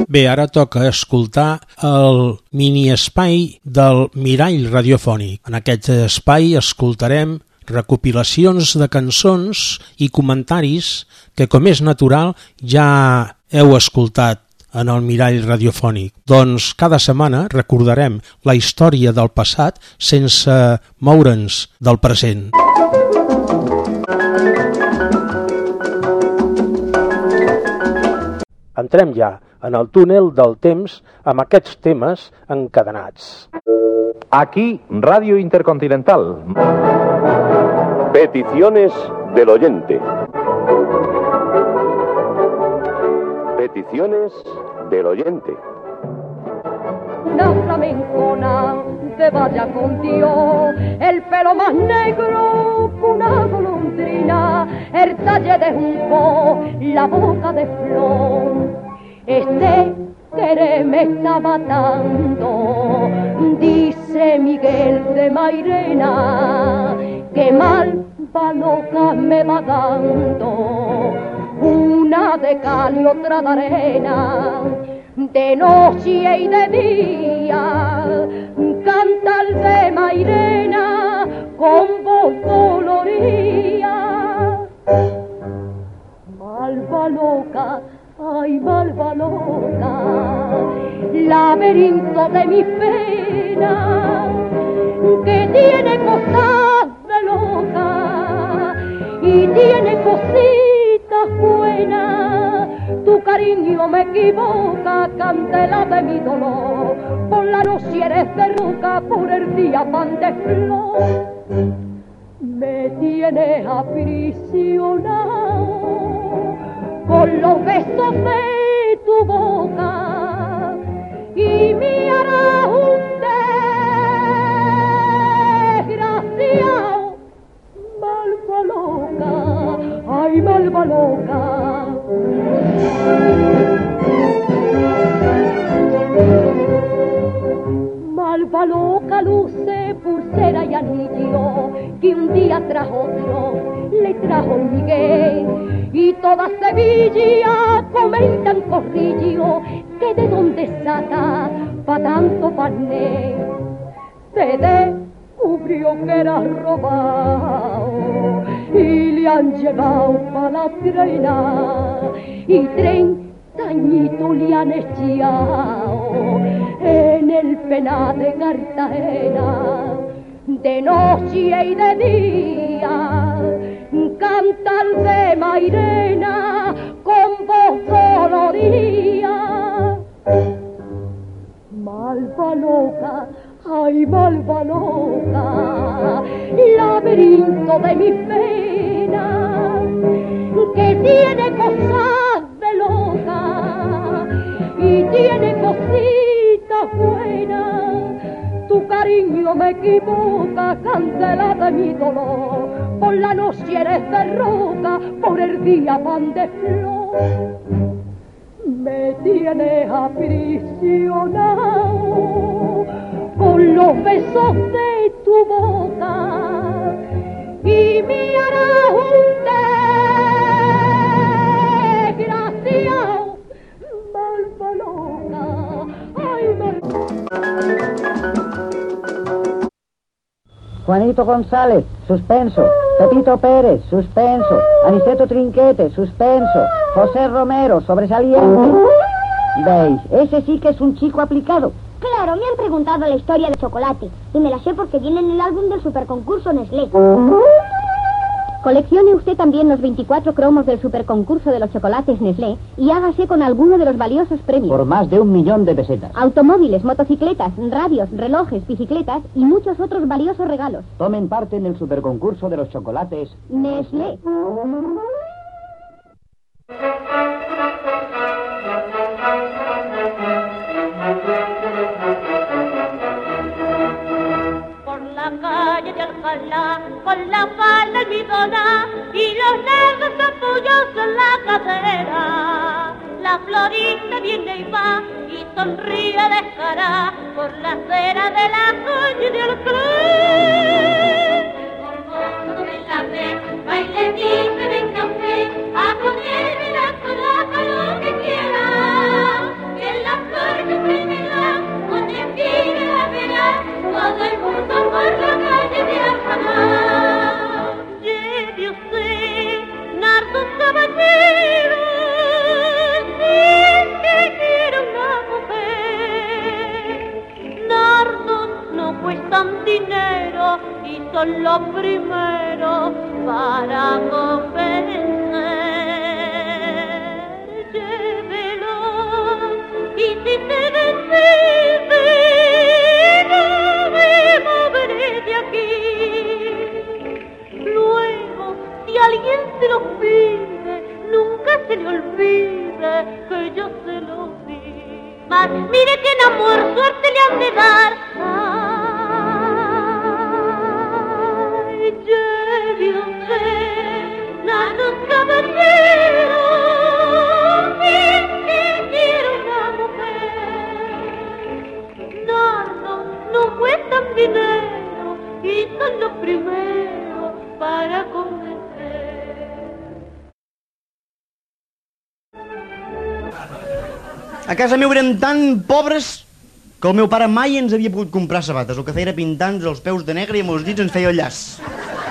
Bé, ara toca escoltar el mini-espai del Mirall Radiofònic. En aquest espai escoltarem recopilacions de cançons i comentaris que, com és natural, ja heu escoltat en el Mirall Radiofònic. Doncs cada setmana recordarem la història del passat sense moure'ns del present. Entrem ja en el túnel del temps amb aquests temes encadenats. Aquí, Radio Intercontinental. Peticiones del oyente. Peticiones del oyente. Una flamencona se vaya con Dios, el pelo más negro que una golondrina, el talle de junco, la boca de flor. Este querer me está matando, dice Miguel de Mairena, que mal va loca me va dando, una de cal y otra de arena. De noche y de día canta el de Mairena con voz dolorida. Malva loca, ay malva loca, laberinto de mi pena, que tiene cosas de loca y tiene cositas buenas. Tu cariño me equivoca, candela de mi dolor. Por la noche eres de roca, por el día pan de flor. Me tienes aprisionado con los besos de tu boca y me harás un desgraciado. Malva loca, ay malva loca. Malva loca luce pulsera y anillo que un día tras otro le trajo Miguel, y toda Sevilla comentan corrillo que de dónde saca pa' tanto parné. Se descubrió que era robado y le han llevado pa' la trena, y 30 añitos le han echado en el penal de Cartagena. De noche y de día canta el de Mairena con voz dolorida. Malva loca, ay malva loca, laberinto de mi pena, que tiene cosas de loca y tiene cositas buenas. Tu cariño me equivoca, candela de mi dolor. Por la noche eres de roca, por el día pan de flor. Me tienes aprisionado con los besos de tu boca y me harás un desgraciado. Malva loca, ay malva. Juanito González, suspenso. Pepito Pérez, suspenso. Aniceto Trinquete, suspenso. José Romero, sobresaliente. ¿Veis? Ese sí que es un chico aplicado. Claro, me han preguntado la historia del chocolate y me la sé porque viene en el álbum del superconcurso Nestlé. Coleccione usted también los 24 cromos del superconcurso de los chocolates Nestlé y hágase con alguno de los valiosos premios. Por más de 1 millón de pesetas. Automóviles, motocicletas, radios, relojes, bicicletas y muchos otros valiosos regalos. Tomen parte en el superconcurso de los chocolates Nestlé. Con la falda almidona y los negros capullos en la cadera. La florita viene y va y sonríe descarada por la acera de la calle de Alcalá. Por fondo de la fe, baile dice, venga usted a ponerme la colaca lo que quiera. Que usted, nardos caballeros, sí que quiero una mujer. Nardos no cuestan dinero y son lo primero para convencer. Llévelo y si se decide, no me moveré de aquí. Luego, si alguien se lo pide, nunca se le olvide que yo se lo di. Mas mire que en amor suerte le han de dar. Ay, lleve usted, nardos caballeros, que quiero una mujer. Nardos no cuestan dinero y son lo primero para convencer. A casa meu érem tan pobres que el meu pare mai ens havia pogut comprar sabates. El que feia era pintar-nos els peus de negre i amb els dits ens feia el llaç.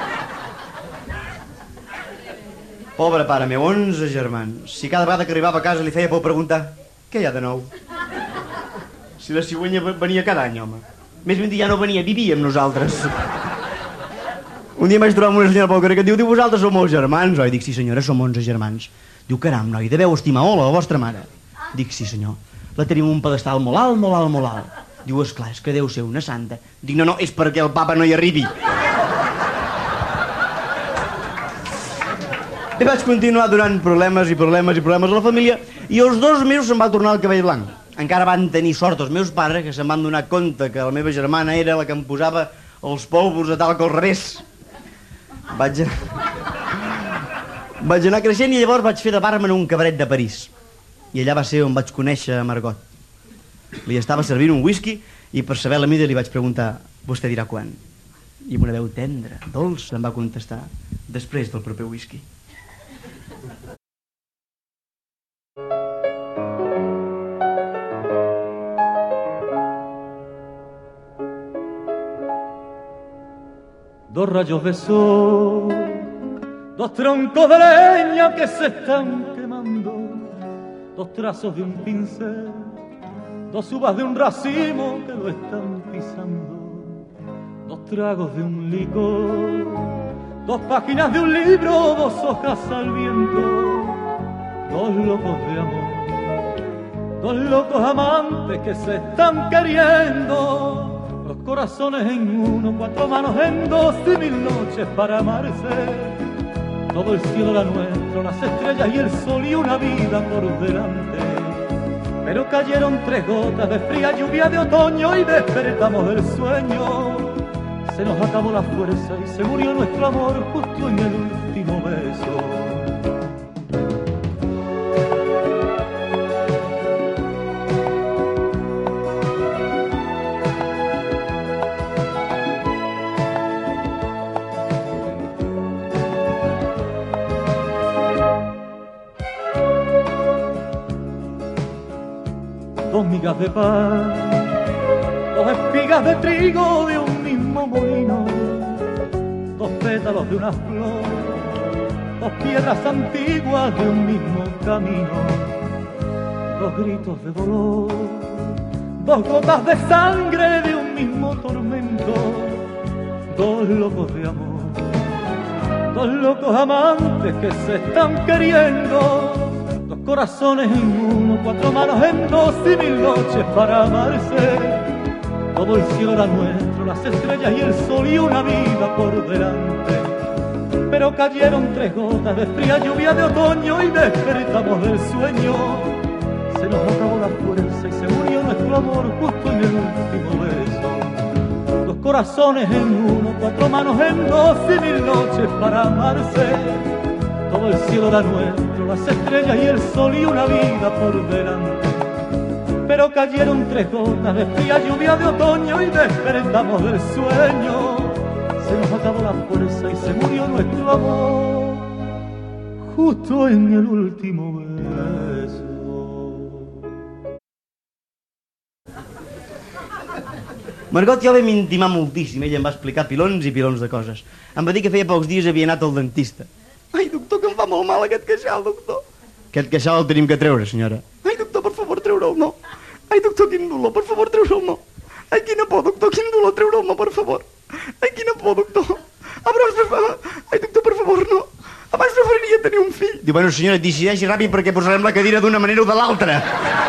Pobre pare meu, 11 germans. Si cada vegada que arribava a casa li feia por preguntar què hi ha de nou? Si la cigüenya venia cada any, home. Més ben dit, ja no venia, vivia amb nosaltres. Un dia vaig trobar amb una senyora pel carrer que diu vosaltres som molts germans, oi? Dic, sí senyora, som 11 germans. Diu, caram, noi, deveu estimar molt a la vostra mare. Dic, sí senyor, la tenim un pedestal molt alt, molt alt, molt alt. Diu, esclar, és que deu ser una santa. Dic, no, és perquè el papa no hi arribi. I vaig continuar donant problemes i problemes i problemes a la família i als 2 mesos se'm va tornar el cabell blanc. Encara van tenir sort els meus pares que se'n van donar compte que la meva germana era la que em posava els polvos a tal que al revés. Vaig anar creixent i llavors vaig fer de barman a un cabaret de París. I allà va ser on vaig conèixer a Margot. Li estava servint un whisky i per saber la mida li vaig preguntar vostè dirà quan? I amb una veu tendra, dolça, em va contestar després del proper whisky. Dos rayos de sol, dos troncos de leña que se están quemando, dos trazos de un pincel, dos uvas de un racimo que lo están pisando, dos tragos de un licor, dos páginas de un libro, dos hojas al viento, dos locos de amor, dos locos amantes que se están queriendo. Los corazones en uno, 4 manos en 2 y 1000 noches para amarse. Todo el cielo era nuestro, las estrellas y el sol y una vida por delante. Pero cayeron 3 gotas de fría lluvia de otoño y despertamos del sueño. Se nos acabó la fuerza y se murió nuestro amor justo en el último beso. Dos migas de pan, dos espigas de trigo de un mismo molino, dos pétalos de una flor, dos piedras antiguas de un mismo camino, dos gritos de dolor, dos gotas de sangre de un mismo tormento, dos locos de amor, dos locos amantes que se están queriendo. Dos corazones en uno, 4 manos en 2 y 1000 noches para amarse. Todo el cielo era nuestro, las estrellas y el sol y una vida por delante. Pero cayeron 3 gotas de fría lluvia de otoño y despertamos del sueño. Se nos acabó la fuerza y se murió nuestro amor justo en el último beso. Dos corazones en uno, 4 manos en 2 y 1000 noches para amarse. Todo el cielo era nuestro, las estrellas y el sol y una vida por delante. Pero cayeron 3 gotas de fría lluvia de otoño y despertamos del sueño. Se nos acabó la fuerza y se murió nuestro amor justo en el último beso. Margot i jo vam intimar moltíssim. Ella em va explicar pilons i pilons de coses. Em va dir que feia pocs dies havia anat al dentista fa molt mal aquest queixal, doctor. Aquest queixal el tenim que treure, senyora. Ai, doctor, per favor, treure'l, no. Ai, doctor, quin dolor, per favor, treure'l, no. Ai, quina por, doctor, quin dolor, treure'l, no, per favor. Ai, quina por, doctor. Ai, doctor, per favor, no. Abans preferiria tenir un fill. Diu, bueno, senyora, decideixi ràpid perquè posarem la cadira d'una manera o de l'altra.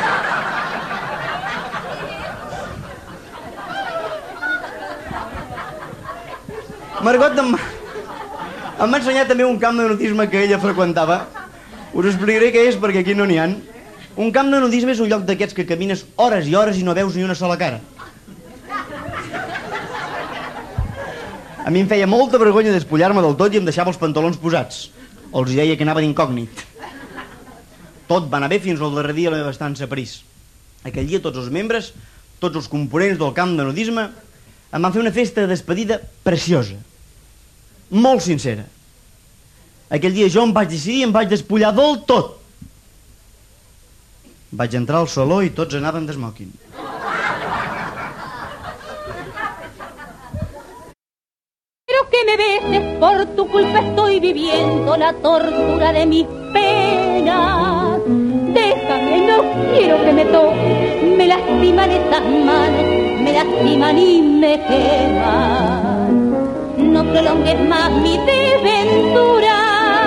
Margot em va ensenyar també un camp de nudisme que ella freqüentava. Us explicaré què és perquè aquí no n'hi ha. Un camp de nudisme és un lloc d'aquests que camines hores i hores i no veus ni una sola cara. A mi em feia molta vergonya despullar-me del tot i em deixava els pantalons posats. Els deia que anava d'incògnit. Tot va anar bé fins al darrer dia de la meva estança a París. Aquell dia tots els membres, tots els components del camp de nudisme em van fer una festa de despedida preciosa. Molt sincera. Aquell dia jo em vaig decidir i em vaig despullar del tot. Vaig entrar al saló i tots anaven d'esmòquing. Que me beses, por tu culpa estoy viviendo la tortura de mis penas. Déjame, no quiero que me toques, me lastiman esas manos, me lastiman y me queman. No prolongues más mi desventura.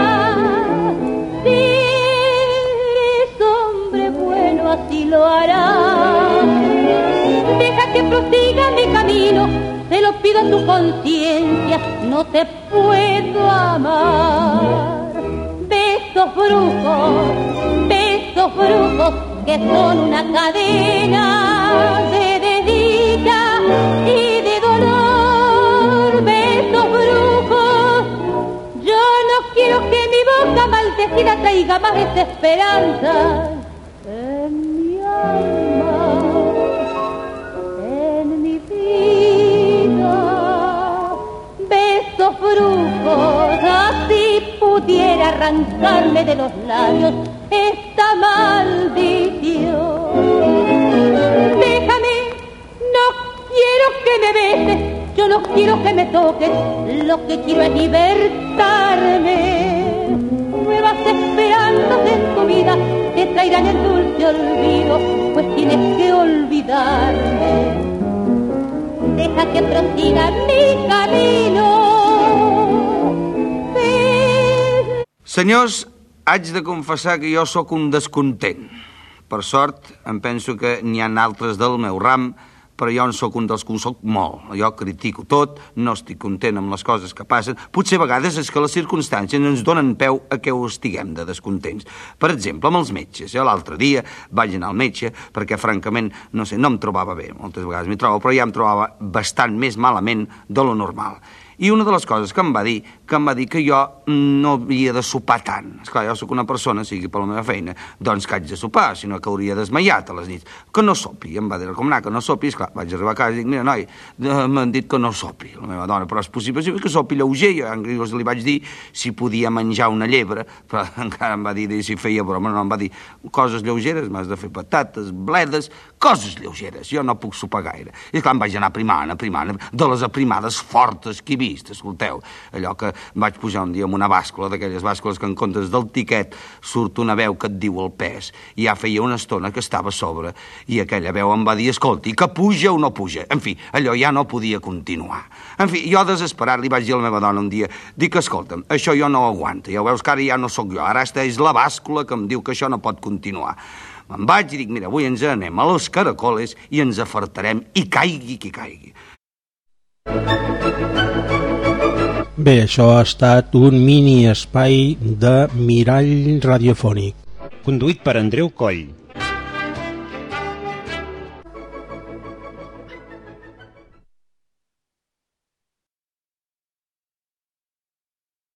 Si eres hombre bueno, así lo harás. Deja que prosiga mi camino. Te lo pido a tu conciencia, no te puedo amar. Besos brujos que son una cadena de desdicha y de dolor. Besos brujos, yo no quiero que mi boca maldecida traiga más desesperanza en mi alma. Besos brujos, así pudiera arrancarme de los labios esta maldición. Déjame, no quiero que me beses, yo no quiero que me toques, lo que quiero es libertarme. Nuevas esperanzas en tu vida te traerán el dulce olvido, pues tienes que olvidarme. Deja que prosiga mi camino. Senyors, haig de confessar que jo sóc un descontent. Per sort, em penso que n'hi ha altres del meu ram, però jo en sóc un dels que ho sóc molt. Jo critico tot, no estic content amb les coses que passen. Potser a vegades és que les circumstàncies ens donen peu a que ho estiguem de descontents. Per exemple, amb els metges. Jo l'altre dia vaig anar al metge perquè, francament, no sé, no em trobava bé. Moltes vegades m'hi trobo, però ja em trobava bastant més malament de lo normal. I una de les coses que em va dir que jo no havia de sopar tant. Esclar, jo sóc una persona, sigui per la meva feina, doncs que haig de sopar, sinó que hauria desmaiat a les nits. Que no sopi. Em va dir, com anar, que no sopi. Esclar, vaig arribar a casa i dic, mira, noi, m'han dit que no sopi. La meva dona, però és possible que sopi lleuger. Jo li vaig dir si podia menjar una llebre, però encara em va dir si feia broma. No, em va dir, coses lleugeres, m'has de fer patates, bledes, coses lleugeres. Jo no puc sopar gaire. I esclar, em vaig anar aprimant, de les aprimades fortes que he vist, escolteu. Allò que vaig pujar un dia amb una bàscula, d'aquelles bàscules que en comptes del tiquet surt una veu que et diu el pes. I ja feia una estona que estava a sobre i aquella veu em va dir, escolti, que puja o no puja. En fi, allò ja no podia continuar. En fi, jo desesperat li vaig dir a la meva dona un dia, dic, escolta'm, això jo no ho aguanto. Ja ho veus que ara ja no sóc jo, ara és la bàscula que em diu que això no pot continuar. Me'n vaig i dic, mira, avui ens anem a los caracoles i ens afartarem i caigui qui caigui. Bé, això ha estat un mini espai de Mirall Radiofònic. Conduït per Andreu Coll.